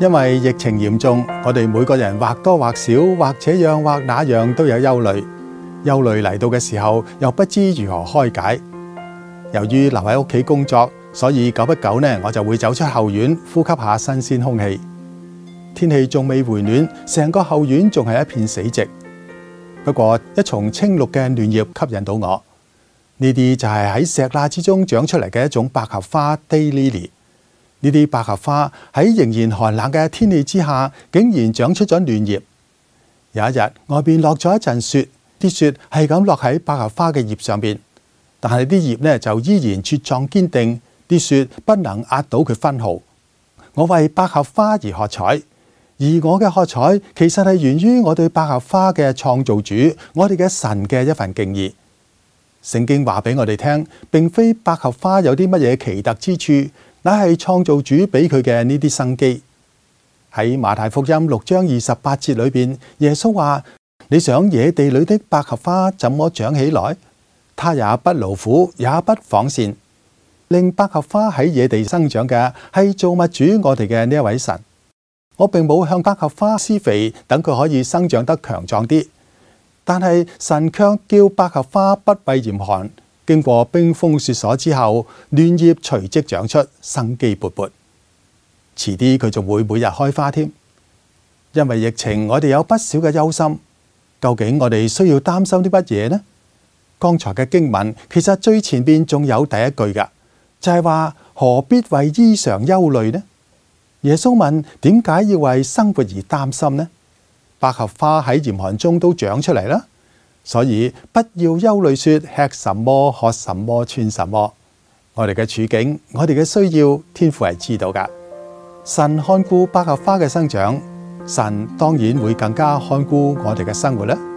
因為疫情嚴重，我哋每個人或多或少，或這樣或那樣都有憂慮。憂慮嚟到嘅時候，又不知如何開解。由於留喺屋企工作，所以久不久呢，我就會走出後院，呼吸下新鮮空氣。天氣仲未回暖，成個後院仲係一片死寂。不過一叢青綠嘅嫩葉吸引到我。呢啲就係喺石罅之中長出嚟嘅一種百合花 Daylily。呢啲百合花喺仍然寒冷嘅天氣之下，竟然長出咗嫩葉。有一日外邊落咗一陣雪，啲雪係咁落喺百合花嘅葉上邊，但係啲葉呢就依然茁壯堅定，啲雪不能壓倒佢分毫。我為百合花而喝彩，而我嘅喝彩其實係源於我對百合花嘅創造主，我哋嘅神嘅一份敬意。聖經話俾我哋聽，並非百合花有啲乜嘢奇特之處，乃係創造主俾佢嘅呢啲生機。喺馬太福音6章28節裏邊，耶穌話：你想野地裏的百合花怎麼長起來？它也不勞苦，也不紡線。令百合花喺野地生長嘅係造物主我哋嘅呢一位神。我並冇向百合花施肥，等佢可以生長得強壯啲。但係神卻叫百合花不畏嚴寒，經過冰封雪鎖之後，嫩葉隨即長出，生機勃勃。遲啲佢仲會每日開花添。因為疫情，我哋有不少嘅憂心。究竟我哋需要擔心啲乜嘢呢？剛才嘅經文其實最前邊仲有第一句㗎，就係話何必為衣裳憂慮呢？耶穌問：點解要為生活而擔心呢？百合花喺嚴寒中都長出嚟啦，所以不要憂慮說吃什麼、喝什麼、穿什麼。我哋嘅處境，我哋嘅需要，天父係知道㗎。神看顧百合花嘅生長，神當然會更加看顧我哋嘅生活啦。